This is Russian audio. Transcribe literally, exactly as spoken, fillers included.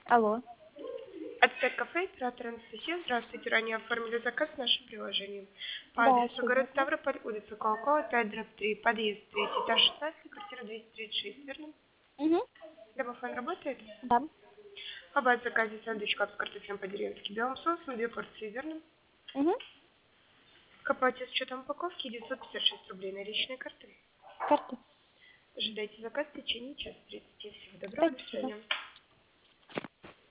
Алло. Отпять кафе, оператор Анастасия. Здравствуйте, ранее оформили заказ в нашем приложении. По Да, адресу все город верно. Ставрополь, улица Колокова, пять дробь три, подъезд три, этаж шестнадцать, квартира двести тридцать шесть, верно? Угу. Домофон работает? Да. Об заказе сэндвич кап с картофелем по-деревенски белым соусом, две порции, верно? Угу. К оплате с учетом упаковки девятьсот пятьдесят шесть рублей наличные карты. Карта. Ожидайте заказ в течение часа тридцати. Всего доброго, до Спасибо. свидания.